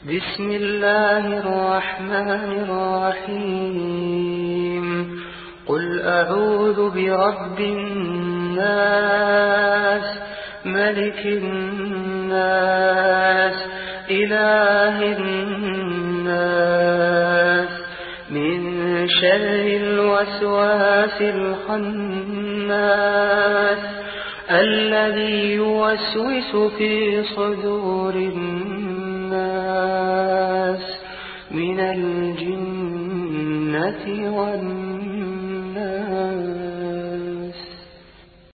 بسم الله الرحمن الرحيم قل أعوذ برب الناس ملك الناس إله الناس من شر الوسواس الخناس الذي يوسوس في صدور الناس من الجنة والناس.